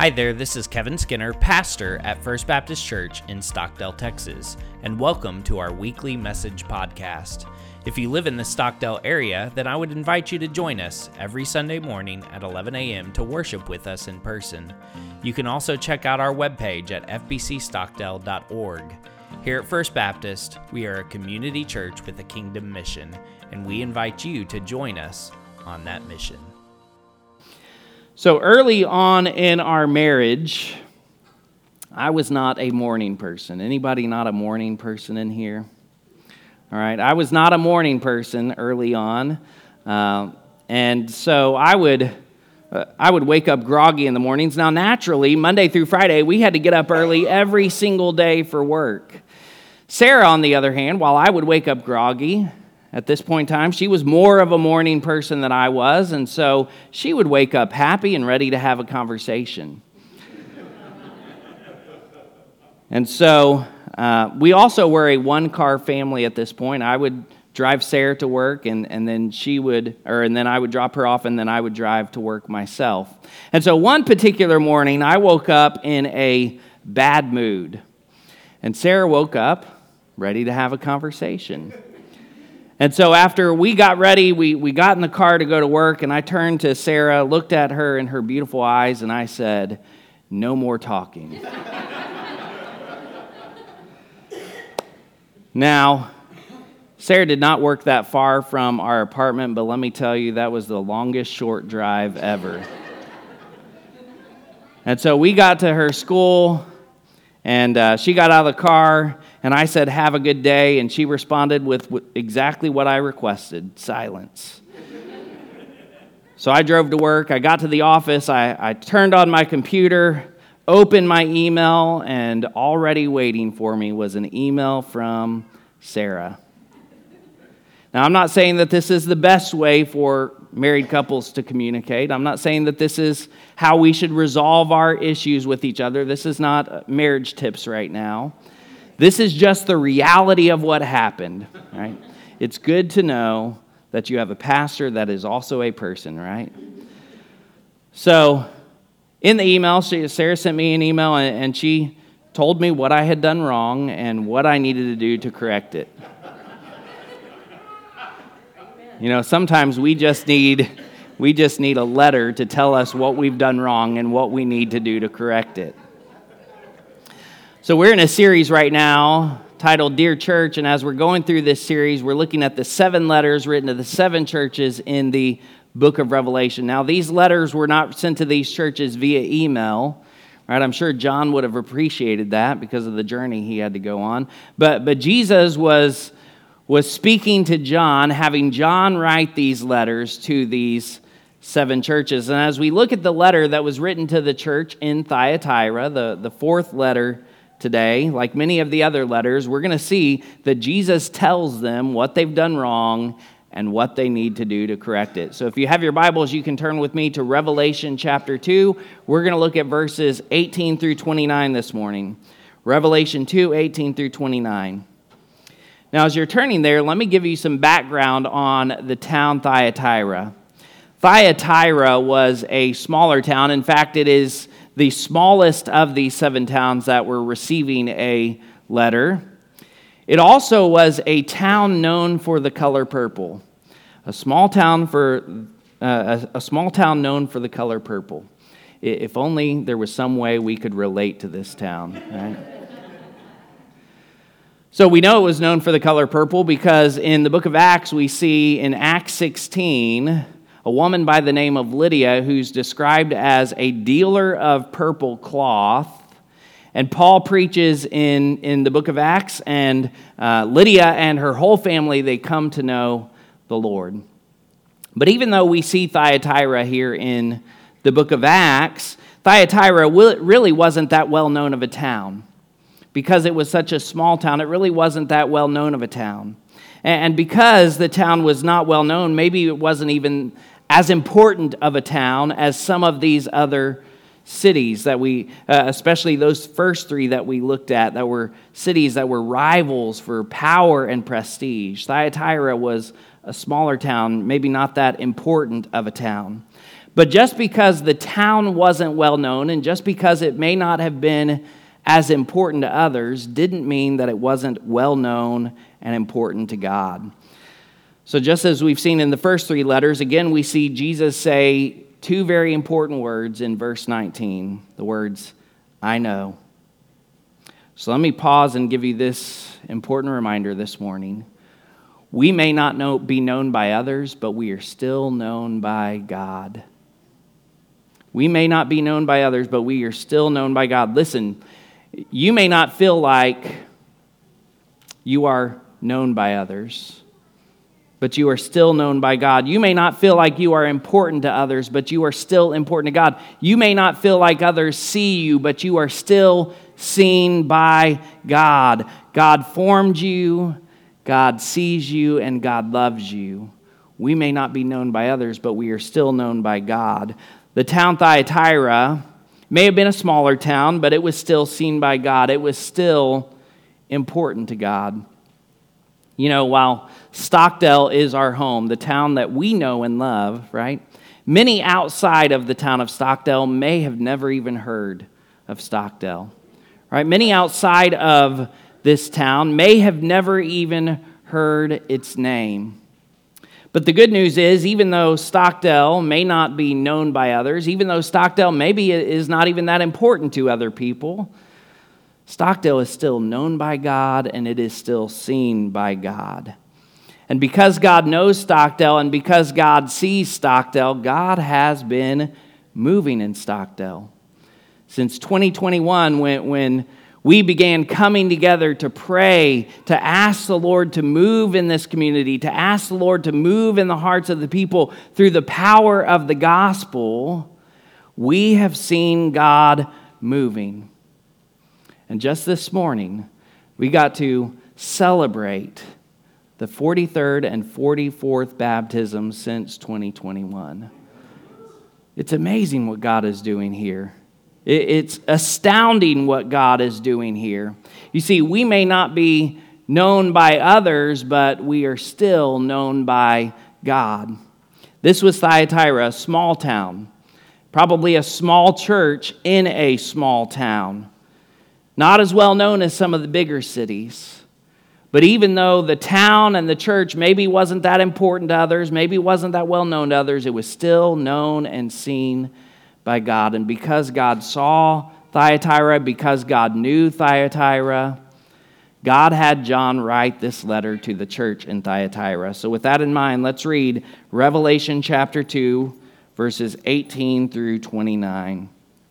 Hi there, this is Kevin Skinner, pastor at First Baptist Church in Stockdale, Texas, and welcome to our weekly message podcast. If you live in the Stockdale area, then I would invite you to join us every Sunday morning at 11 a.m. to worship with us in person. You can also check out our webpage at fbcstockdale.org. Here at First Baptist, we are a community church with a kingdom mission, and we invite you to join us on that mission. So early on in our marriage, I was not a morning person. Anybody not a morning person in here? All right, I was not a morning person early on, and so I would wake up groggy in the mornings. Now, naturally, Monday through Friday, we had to get up early every single day for work. Sarah, on the other hand, while I would wake up groggy, at this point in time, she was more of a morning person than I was, and so she would wake up happy and ready to have a conversation. And so we also were a one-car family at this point. I would drive Sarah to work, and then I would drop her off, and then I would drive to work myself. And so one particular morning, I woke up in a bad mood, and Sarah woke up ready to have a conversation. And so after we got ready, we got in the car to go to work, and I turned to Sarah, looked at her in her beautiful eyes, and I said, "No more talking." Now, Sarah did not work that far from our apartment, but let me tell you, that was the longest short drive ever. And so we got to her school, and she got out of the car, and I said, "Have a good day," and she responded with exactly what I requested, silence. So I drove to work. I got to the office. I turned on my computer, opened my email, and already waiting for me was an email from Sarah. Now, I'm not saying that this is the best way for married couples to communicate. I'm not saying that this is how we should resolve our issues with each other. This is not marriage tips right now. This is just the reality of what happened, right? It's good to know that you have a pastor that is also a person, right? So, in the email, Sarah sent me an email, and she told me what I had done wrong and what I needed to do to correct it. You know, sometimes we just need a letter to tell us what we've done wrong and what we need to do to correct it. So we're in a series right now titled Dear Church, and as we're going through this series, we're looking at the 7 letters written to the 7 churches in the book of Revelation. Now, these letters were not sent to these churches via email, right? I'm sure John would have appreciated that because of the journey he had to go on. But Jesus was speaking to John, having John write these letters to these 7 churches. And as we look at the letter that was written to the church in Thyatira, the 4th letter today, like many of the other letters, we're going to see that Jesus tells them what they've done wrong and what they need to do to correct it. So if you have your Bibles, you can turn with me to Revelation chapter 2. We're going to look at verses 18 through 29 this morning. Revelation 2, 18 through 29. Now, as you're turning there, let me give you some background on the town Thyatira. Thyatira was a smaller town. In fact, it is the smallest of the 7 towns that were receiving a letter. It also was a town known for the color purple. A small town known for the color purple. If only there was some way we could relate to this town, right? So we know it was known for the color purple because in the book of Acts, we see in Acts 16, a woman by the name of Lydia who's described as a dealer of purple cloth. And Paul preaches in the book of Acts, and Lydia and her whole family, they come to know the Lord. But even though we see Thyatira here in the book of Acts, Thyatira really wasn't that well known of a town. Because it was such a small town, it really wasn't that well known of a town. And because the town was not well known, maybe it wasn't even as important of a town as some of these other cities that we, especially those first 3 that we looked at, that were cities that were rivals for power and prestige. Thyatira was a smaller town, maybe not that important of a town. But just because the town wasn't well known and just because it may not have been as important to others didn't mean that it wasn't well known and important to God. So just as we've seen in the first three letters, again we see Jesus say two very important words in verse 19, the words, I know. So let me pause and give you this important reminder this morning. We may not be known by others, but we are still known by God. We may not be known by others, but we are still known by God. Listen, you may not feel like you are known by others, but you are still known by God. You may not feel like you are important to others, but you are still important to God. You may not feel like others see you, but you are still seen by God. God formed you, God sees you, and God loves you. We may not be known by others, but we are still known by God. The town Thyatira may have been a smaller town, but it was still seen by God. It was still important to God. You know, while Stockdale is our home, the town that we know and love, right? Many outside of the town of Stockdale may have never even heard of Stockdale, right? Many outside of this town may have never even heard its name. But the good news is, even though Stockdale may not be known by others, even though Stockdale maybe is not even that important to other people, Stockdale is still known by God and it is still seen by God. And because God knows Stockdale and because God sees Stockdale, God has been moving in Stockdale. Since 2021, when we began coming together to pray, to ask the Lord to move in this community, to ask the Lord to move in the hearts of the people through the power of the gospel, we have seen God moving. And just this morning, we got to celebrate the 43rd and 44th baptisms since 2021. It's amazing what God is doing here. It's astounding what God is doing here. You see, we may not be known by others, but we are still known by God. This was Thyatira, a small town, probably a small church in a small town. Not as well known as some of the bigger cities. But even though the town and the church maybe wasn't that important to others, maybe wasn't that well known to others, it was still known and seen by God. And because God saw Thyatira, because God knew Thyatira, God had John write this letter to the church in Thyatira. So with that in mind, let's read Revelation chapter 2, verses 18 through 29.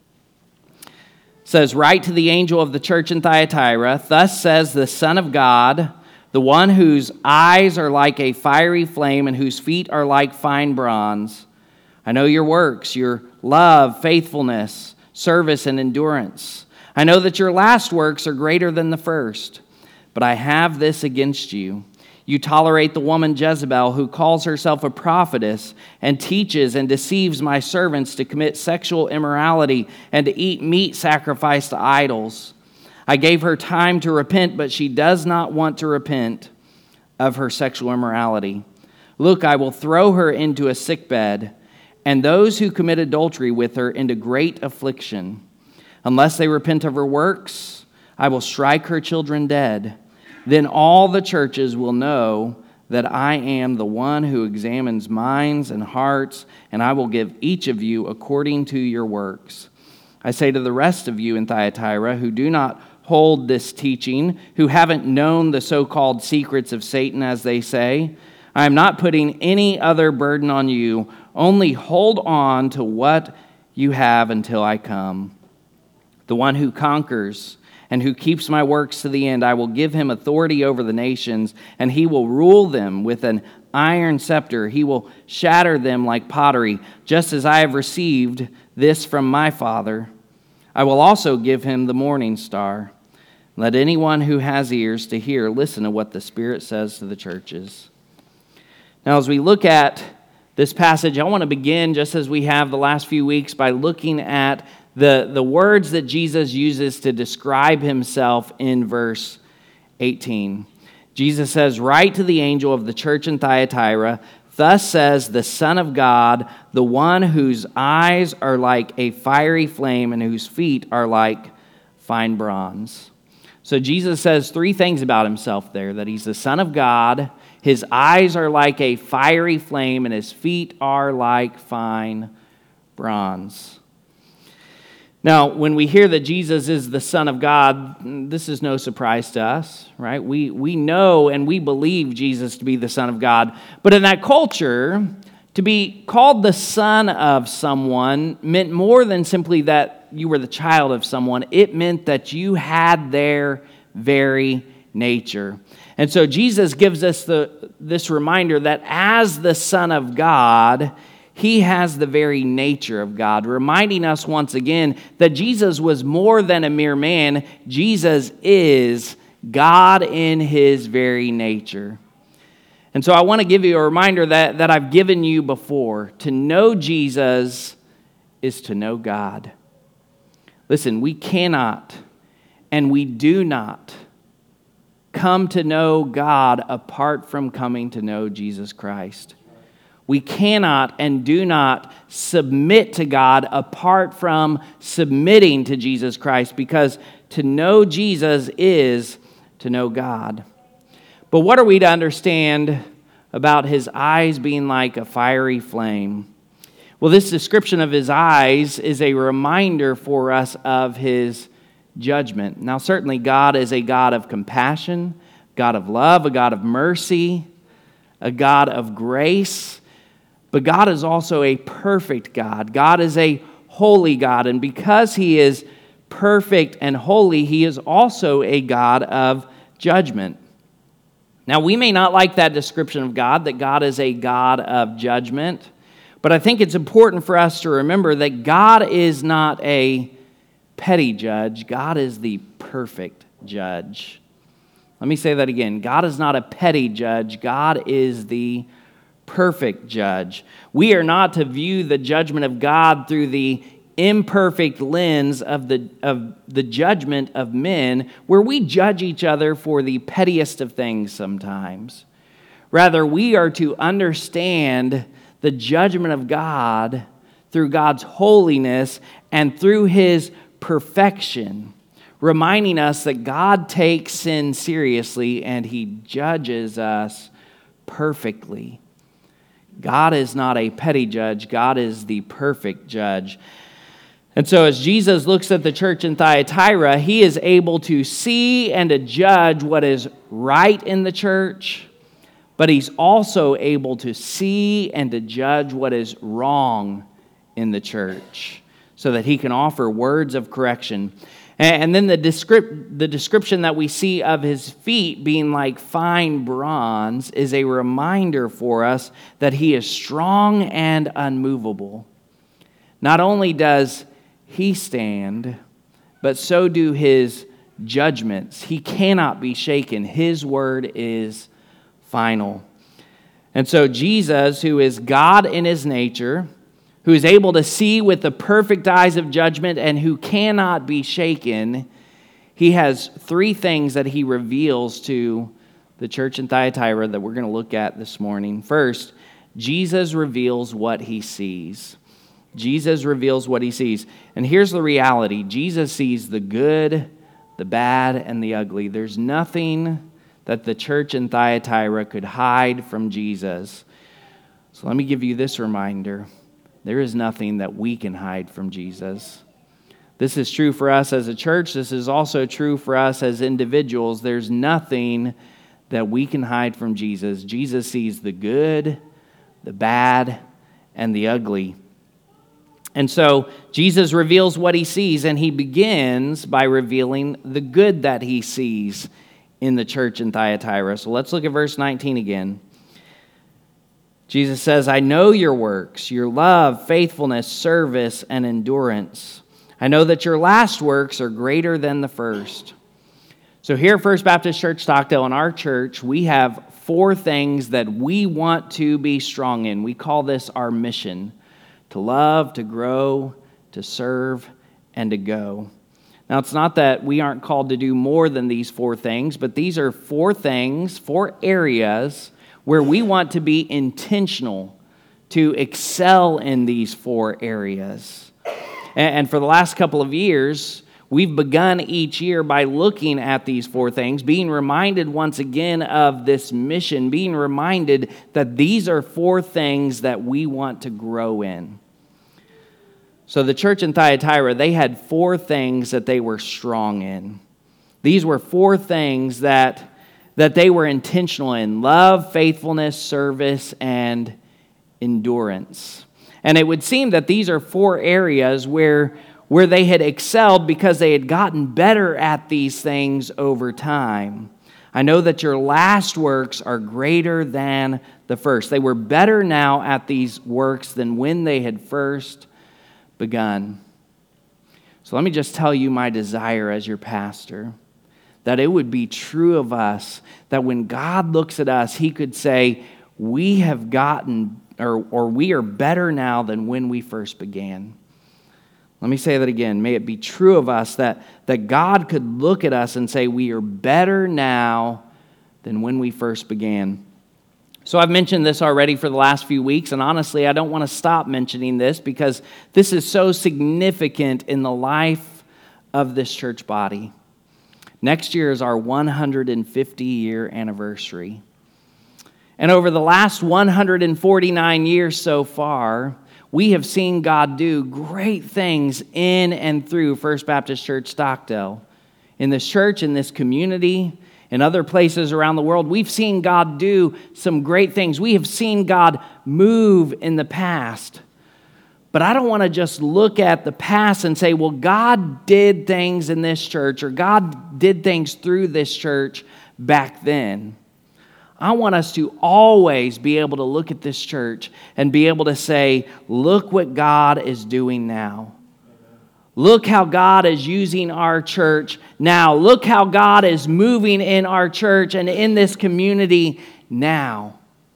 It says, "Write to the angel of the church in Thyatira, thus says the Son of God, the one whose eyes are like a fiery flame and whose feet are like fine bronze. I know your works, your love, faithfulness, service, and endurance. I know that your last works are greater than the first. But I have this against you. You tolerate the woman Jezebel, who calls herself a prophetess and teaches and deceives my servants to commit sexual immorality and to eat meat sacrificed to idols. I gave her time to repent, but she does not want to repent of her sexual immorality. Look, I will throw her into a sickbed, and those who commit adultery with her into great affliction. Unless they repent of her works, I will strike her children dead. Then all the churches will know that I am the one who examines minds and hearts, and I will give each of you according to your works. I say to the rest of you in Thyatira who do not hold this teaching, who haven't known the so-called secrets of Satan, as they say, I am not putting any other burden on you. Only hold on to what you have until I come. The one who conquers and who keeps my works to the end, I will give him authority over the nations, and he will rule them with an iron scepter. He will shatter them like pottery, just as I have received this from my Father. I will also give him the morning star. Let anyone who has ears to hear listen to what the Spirit says to the churches." Now, as we look at this passage, I want to begin, just as we have the last few weeks, by looking at the words that Jesus uses to describe himself in verse 18. Jesus says, "Write to the angel of the church in Thyatira, Thus says the Son of God, the one whose eyes are like a fiery flame and whose feet are like fine bronze. So Jesus says three things about himself there, that he's the Son of God, his eyes are like a fiery flame, and his feet are like fine bronze. Now, when we hear that Jesus is the Son of God, this is no surprise to us, right? We know and we believe Jesus to be the Son of God. But in that culture, to be called the son of someone meant more than simply that you were the child of someone. It meant that you had their very nature. And so Jesus gives us this reminder that as the Son of God, he has the very nature of God, reminding us once again that Jesus was more than a mere man. Jesus is God in his very nature. And so I want to give you a reminder that I've given you before. To know Jesus is to know God. Listen, we cannot and we do not come to know God apart from coming to know Jesus Christ. We cannot and do not submit to God apart from submitting to Jesus Christ, because to know Jesus is to know God. But what are we to understand about his eyes being like a fiery flame? Well, this description of his eyes is a reminder for us of his judgment. Now, certainly God is a God of compassion, God of love, a God of mercy, a God of grace. But God is also a perfect God. God is a holy God. And because he is perfect and holy, he is also a God of judgment. Now, we may not like that description of God, that God is a God of judgment. But I think it's important for us to remember that God is not a petty judge. God is the perfect judge. Let me say that again. God is not a petty judge. God is the perfect judge. We are not to view the judgment of God through the imperfect lens of the judgment of men, where we judge each other for the pettiest of things sometimes. Rather, we are to understand the judgment of God through God's holiness and through his perfection, reminding us that God takes sin seriously and he judges us perfectly. God is not a petty judge. God is the perfect judge. And so as Jesus looks at the church in Thyatira, he is able to see and to judge what is right in the church, but he's also able to see and to judge what is wrong in the church so that he can offer words of correction. And then the description that we see of his feet being like fine bronze is a reminder for us that he is strong and unmovable. Not only does he stand, but so do his judgments. He cannot be shaken. His word is final. And so Jesus, who is God in his nature, who is able to see with the perfect eyes of judgment and who cannot be shaken, he has three things that he reveals to the church in Thyatira that we're going to look at this morning. First, Jesus reveals what he sees. Jesus reveals what he sees. And here's the reality. Jesus sees the good, the bad, and the ugly. There's nothing that the church in Thyatira could hide from Jesus. So let me give you this reminder. There is nothing that we can hide from Jesus. This is true for us as a church. This is also true for us as individuals. There's nothing that we can hide from Jesus. Jesus sees the good, the bad, and the ugly. And so Jesus reveals what he sees, and he begins by revealing the good that he sees in the church in Thyatira. So let's look at verse 19 again. Jesus says, I know your works, your love, faithfulness, service, and endurance. I know that your last works are greater than the first. So here at First Baptist Church Stockdale, in our church, we have 4 things that we want to be strong in. We call this our mission: to love, to grow, to serve, and to go. Now, it's not that we aren't called to do more than these 4 things, but these are 4 things, 4 areas where we want to be intentional to excel in these 4 areas. And for the last couple of years, we've begun each year by looking at these 4 things, being reminded once again of this mission, being reminded that these are 4 things that we want to grow in. So the church in Thyatira, they had 4 things that they were strong in. These were 4 things that they were intentional in: love, faithfulness, service, and endurance. And it would seem that these are 4 areas where they had excelled because they had gotten better at these things over time. I know that your last works are greater than the first. They were better now at these works than when they had first begun. So let me just tell you my desire as your pastor, that it would be true of us, that when God looks at us, he could say, we have gotten, or we are better now than when we first began. Let me say that again. May it be true of us that God could look at us and say, we are better now than when we first began. So I've mentioned this already for the last few weeks, and honestly, I don't want to stop mentioning this because this is so significant in the life of this church body. Next year is our 150-year anniversary. And over the last 149 years so far, we have seen God do great things in and through First Baptist Church Stockdale. In this church, in this community, in other places around the world, we've seen God do some great things. We have seen God move in the past. But I don't want to just look at the past and say, well, God did things in this church, or God did things through this church back then. I want us to always be able to look at this church and be able to say, look what God is doing now. Look how God is using our church now. Look how God is moving in our church and in this community now.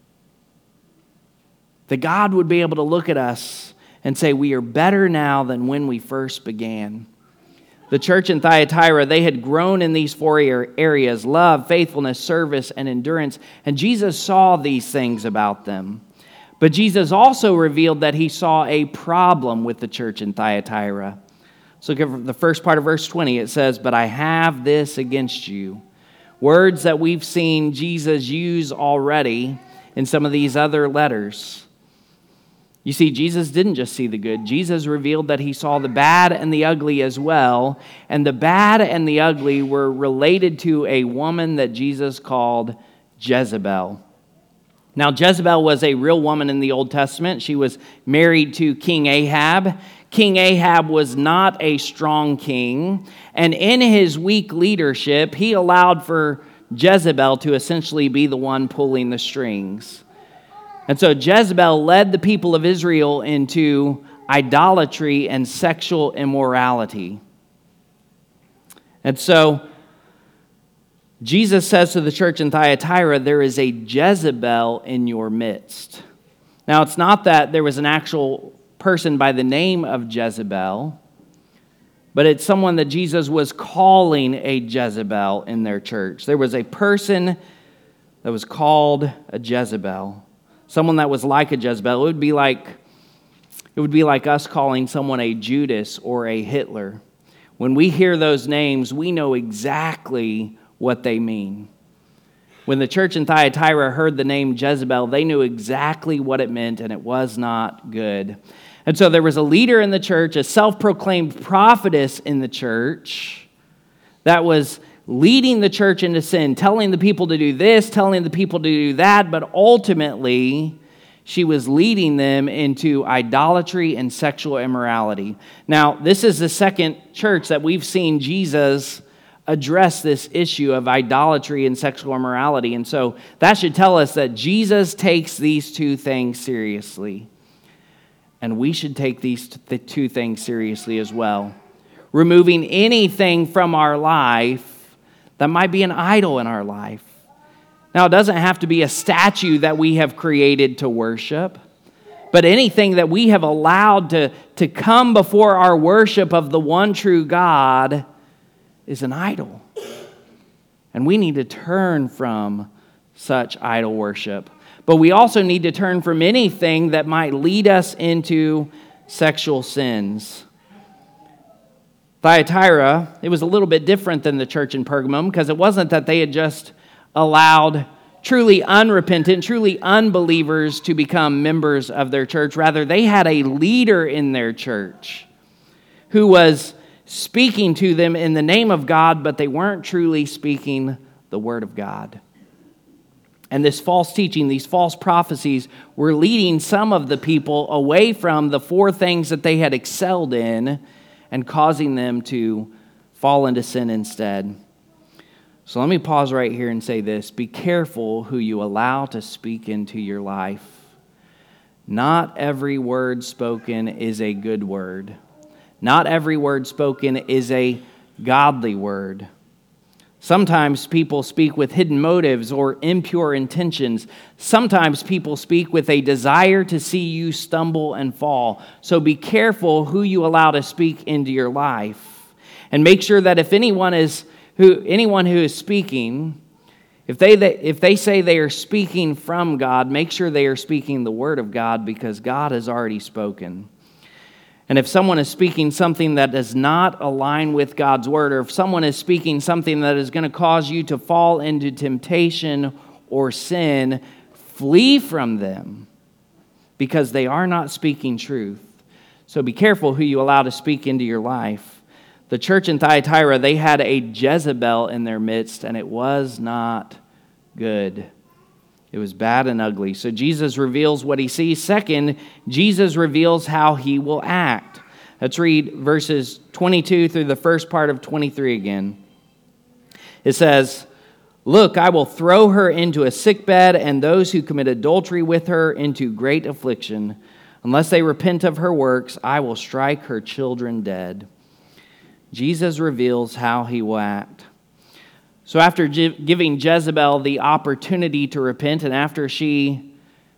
That God would be able to look at us and say, we are better now than when we first began. The church in Thyatira, they had grown in these 4 areas: love, faithfulness, service, and endurance. And Jesus saw these things about them. But Jesus also revealed that he saw a problem with the church in Thyatira. So look at the first part of verse 20. It says, but I have this against you. Words that we've seen Jesus use already in some of these other letters. You see, Jesus didn't just see the good. Jesus revealed that he saw the bad and the ugly as well. And the bad and the ugly were related to a woman that Jesus called Jezebel. Now, Jezebel was a real woman in the Old Testament. She was married to King Ahab. King Ahab was not a strong king. And in his weak leadership, he allowed for Jezebel to essentially be the one pulling the strings. And so Jezebel led the people of Israel into idolatry and sexual immorality. And so Jesus says to the church in Thyatira, there is a Jezebel in your midst. Now, it's not that there was an actual person by the name of Jezebel, but it's someone that Jesus was calling a Jezebel in their church. There was a person that was called a Jezebel. Someone that was like a Jezebel. It would be like us calling someone a Judas or a Hitler. When we hear those names, we know exactly what they mean. When the church in Thyatira heard the name Jezebel, they knew exactly what it meant, and it was not good. And so there was a leader in the church, a self-proclaimed prophetess in the church that was leading the church into sin, telling the people to do this, telling the people to do that, but ultimately she was leading them into idolatry and sexual immorality. Now, this is the second church that we've seen Jesus address this issue of idolatry and sexual immorality, and so that should tell us that Jesus takes these 2 things seriously, and we should take these 2 things seriously as well. Removing anything from our life that might be an idol in our life. Now, it doesn't have to be a statue that we have created to worship, but anything that we have allowed to come before our worship of the one true God is an idol. And we need to turn from such idol worship. But we also need to turn from anything that might lead us into sexual sins. Thyatira, it was a little bit different than the church in Pergamum, because it wasn't that they had just allowed truly unrepentant, truly unbelievers to become members of their church. Rather, they had a leader in their church who was speaking to them in the name of God, but they weren't truly speaking the word of God. And this false teaching, these false prophecies, were leading some of the people away from the four things that they had excelled in and causing them to fall into sin instead. So let me pause right here and say this. Be careful who you allow to speak into your life. Not every word spoken is a good word. Not every word spoken is a godly word. Sometimes people speak with hidden motives or impure intentions. Sometimes people speak with a desire to see you stumble and fall. So be careful who you allow to speak into your life. And make sure that if anyone who is speaking, if they say they are speaking from God, make sure they are speaking the word of God, because God has already spoken. And if someone is speaking something that does not align with God's word, or if someone is speaking something that is going to cause you to fall into temptation or sin, flee from them, because they are not speaking truth. So be careful who you allow to speak into your life. The church in Thyatira, they had a Jezebel in their midst, and it was not good. It was bad and ugly. So Jesus reveals what he sees. Second, Jesus reveals how he will act. Let's read verses 22 through the first part of 23 again. It says, "Look, I will throw her into a sickbed, and those who commit adultery with her into great affliction. Unless they repent of her works, I will strike her children dead." Jesus reveals how he will act. So after giving Jezebel the opportunity to repent, and after she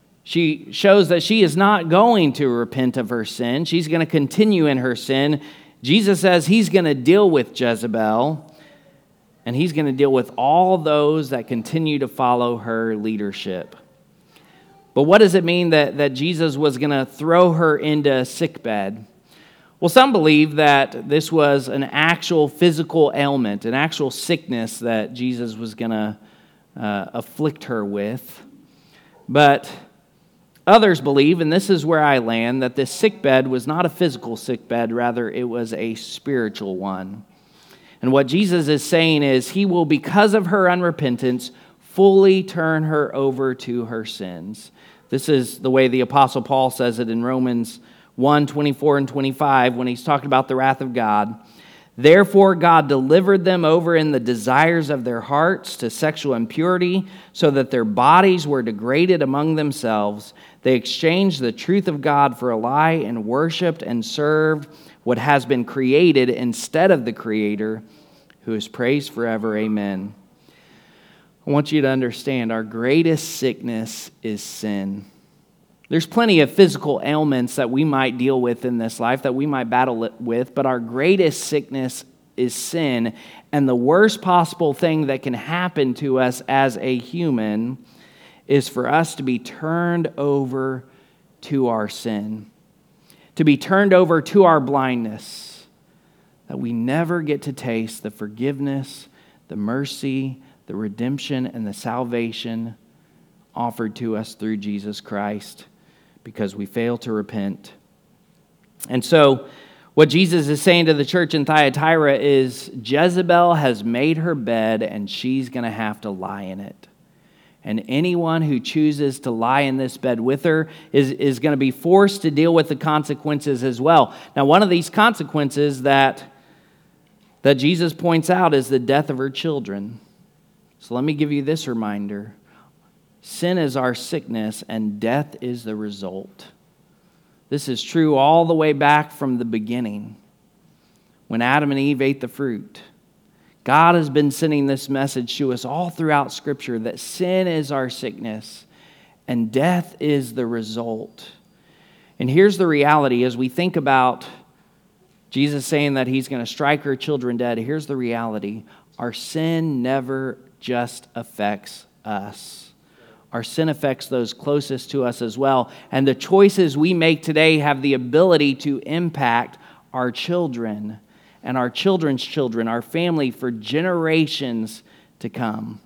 shows that she is not going to repent of her sin, she's going to continue in her sin, Jesus says he's going to deal with Jezebel, and he's going to deal with all those that continue to follow her leadership. But what does it mean that Jesus was going to throw her into a sickbed? Well, some believe that this was an actual physical ailment, an actual sickness that Jesus was going to afflict her with. But others believe, and this is where I land, that this sickbed was not a physical sickbed, rather it was a spiritual one. And what Jesus is saying is he will, because of her unrepentance, fully turn her over to her sins. This is the way the Apostle Paul says it in Romans 1:24 and 25, when he's talking about the wrath of God. "Therefore God delivered them over in the desires of their hearts to sexual impurity, so that their bodies were degraded among themselves. They exchanged the truth of God for a lie and worshiped and served what has been created instead of the Creator, who is praised forever. Amen." I want you to understand, our greatest sickness is sin. There's plenty of physical ailments that we might deal with in this life, that we might battle with, but our greatest sickness is sin. And the worst possible thing that can happen to us as a human is for us to be turned over to our sin, to be turned over to our blindness, that we never get to taste the forgiveness, the mercy, the redemption, and the salvation offered to us through Jesus Christ, because we fail to repent. And so what Jesus is saying to the church in Thyatira is, Jezebel has made her bed, and she's going to have to lie in it. And anyone who chooses to lie in this bed with her is going to be forced to deal with the consequences as well. Now, one of these consequences that Jesus points out is the death of her children. So let me give you this reminder. Sin is our sickness, and death is the result. This is true all the way back from the beginning, when Adam and Eve ate the fruit. God has been sending this message to us all throughout Scripture that sin is our sickness, and death is the result. And here's the reality. As we think about Jesus saying that he's going to strike her children dead, here's the reality. Our sin never just affects us. Our sin affects those closest to us as well. And the choices we make today have the ability to impact our children and our children's children, our family, for generations to come.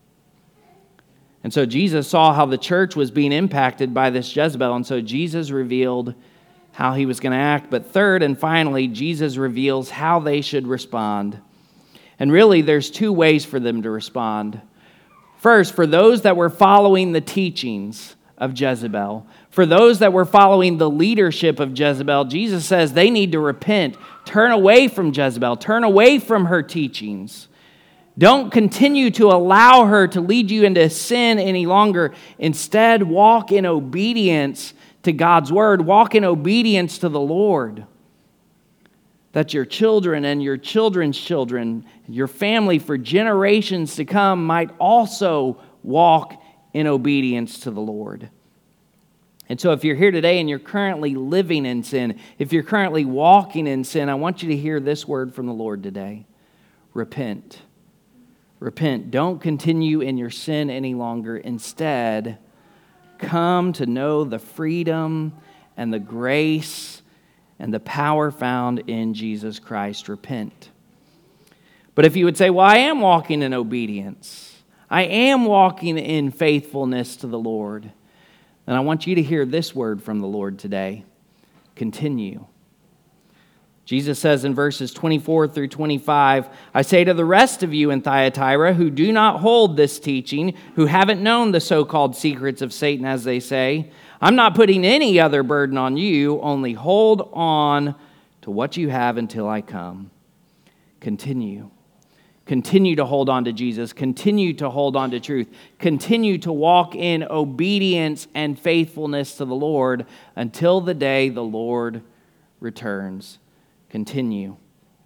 And so Jesus saw how the church was being impacted by this Jezebel, and so Jesus revealed how he was going to act. But third and finally, Jesus reveals how they should respond. And really, there's two ways for them to respond. First, for those that were following the teachings of Jezebel, for those that were following the leadership of Jezebel, Jesus says they need to repent, turn away from Jezebel, turn away from her teachings. Don't continue to allow her to lead you into sin any longer. Instead, walk in obedience to God's word. Walk in obedience to the Lord. That your children and your children's children, your family for generations to come might also walk in obedience to the Lord. And so if you're here today and you're currently living in sin, if you're currently walking in sin, I want you to hear this word from the Lord today. Repent. Repent. Don't continue in your sin any longer. Instead, come to know the freedom and the grace and the power found in Jesus Christ. Repent. But if you would say, well, I am walking in obedience, I am walking in faithfulness to the Lord, then I want you to hear this word from the Lord today. Continue. Jesus says in verses 24 through 25, I say to the rest of you in Thyatira who do not hold this teaching, who haven't known the so-called secrets of Satan, as they say, I'm not putting any other burden on you, only hold on to what you have until I come. Continue. Continue to hold on to Jesus. Continue to hold on to truth. Continue to walk in obedience and faithfulness to the Lord until the day the Lord returns. Continue.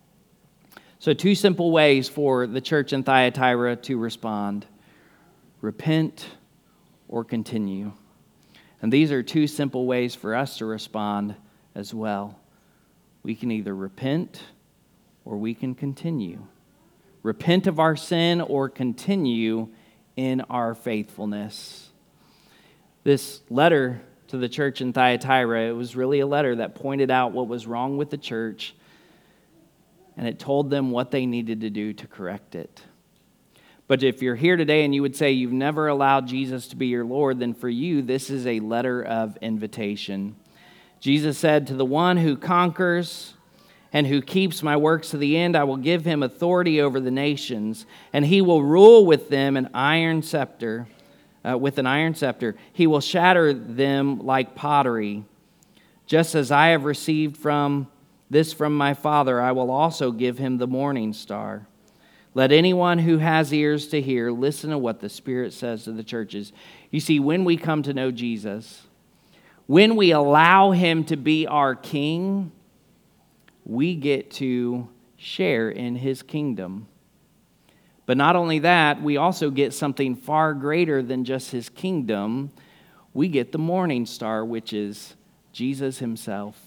So 2 simple ways for the church in Thyatira to respond. Repent or continue. And these are 2 simple ways for us to respond as well. We can either repent or we can continue. Repent of our sin or continue in our faithfulness. This letter to the church in Thyatira, it was really a letter that pointed out what was wrong with the church, and it told them what they needed to do to correct it. But if you're here today and you would say you've never allowed Jesus to be your Lord, then for you, this is a letter of invitation. Jesus said, to the one who conquers and who keeps my works to the end, I will give him authority over the nations, and he will rule with them an iron scepter. With an iron scepter, he will shatter them like pottery. Just as I have received from my Father, I will also give him the morning star. Let anyone who has ears to hear listen to what the Spirit says to the churches. You see, when we come to know Jesus, when we allow him to be our King, we get to share in his kingdom. But not only that, we also get something far greater than just his kingdom. We get the morning star, which is Jesus himself.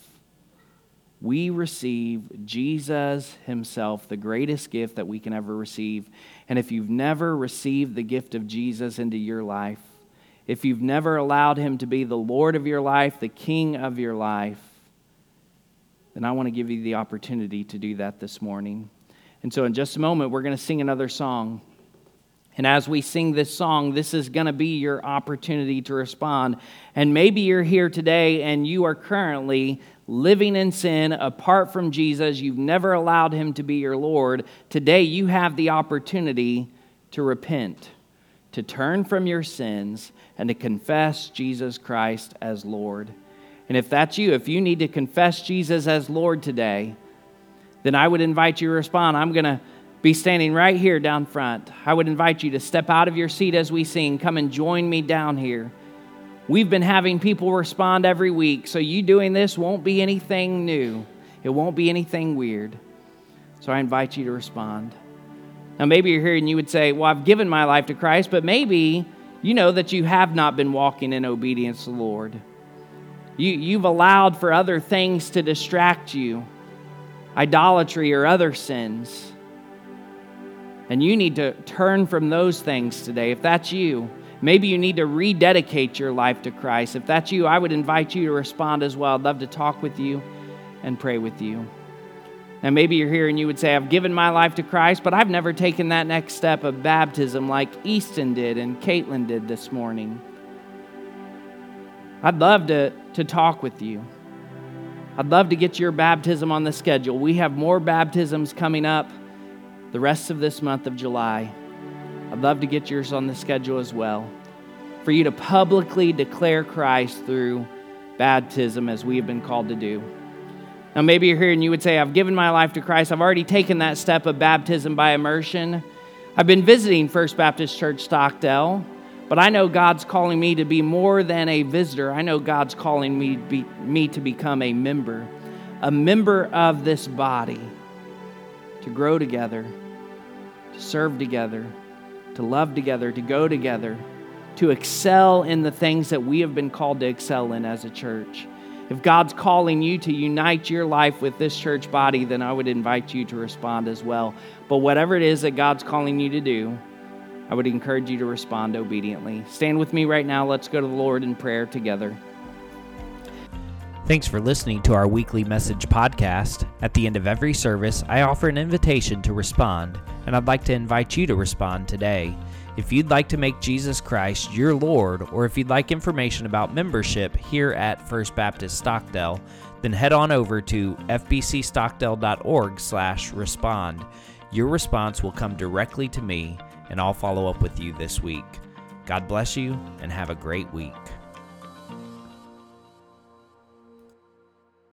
We receive Jesus himself, the greatest gift that we can ever receive. And if you've never received the gift of Jesus into your life, if you've never allowed him to be the Lord of your life, the King of your life, then I want to give you the opportunity to do that this morning. And so in just a moment, we're going to sing another song. And as we sing this song, this is going to be your opportunity to respond. And maybe you're here today and you are currently living in sin apart from Jesus. You've never allowed him to be your Lord. Today you have the opportunity to repent, to turn from your sins, and to confess Jesus Christ as Lord. And if that's you, if you need to confess Jesus as Lord today, then I would invite you to respond. I'm going to be standing right here down front. I would invite you to step out of your seat as we sing. Come and join me down here. We've been having people respond every week, so you doing this won't be anything new. It won't be anything weird. So I invite you to respond. Now maybe you're here and you would say, well, I've given my life to Christ, but maybe you know that you have not been walking in obedience to the Lord. You've allowed for other things to distract you, idolatry or other sins. And you need to turn from those things today. If that's you, Maybe you need to rededicate your life to Christ. If that's you, I would invite you to respond as well. I'd love to talk with you and pray with you. Now, maybe you're here and you would say, I've given my life to Christ, but I've never taken that next step of baptism like Easton did and Caitlin did this morning. I'd love to talk with you. I'd love to get your baptism on the schedule. We have more baptisms coming up the rest of this month of July. I'd love to get yours on the schedule as well, for you to publicly declare Christ through baptism as we have been called to do. Now, maybe you're here and you would say, I've given my life to Christ. I've already taken that step of baptism by immersion. I've been visiting First Baptist Church Stockdale, but I know God's calling me to be more than a visitor. I know God's calling me to become a member of this body, to grow together, to serve together, to love together, to go together, to excel in the things that we have been called to excel in as a church. If God's calling you to unite your life with this church body, then I would invite you to respond as well. But whatever it is that God's calling you to do, I would encourage you to respond obediently. Stand with me right now. Let's go to the Lord in prayer together. Thanks for listening to our weekly message podcast. At the end of every service, I offer an invitation to respond, and I'd like to invite you to respond today. If you'd like to make Jesus Christ your Lord, or if you'd like information about membership here at First Baptist Stockdale, then head on over to fbcstockdale.org/respond. Your response will come directly to me, and I'll follow up with you this week. God bless you, and have a great week.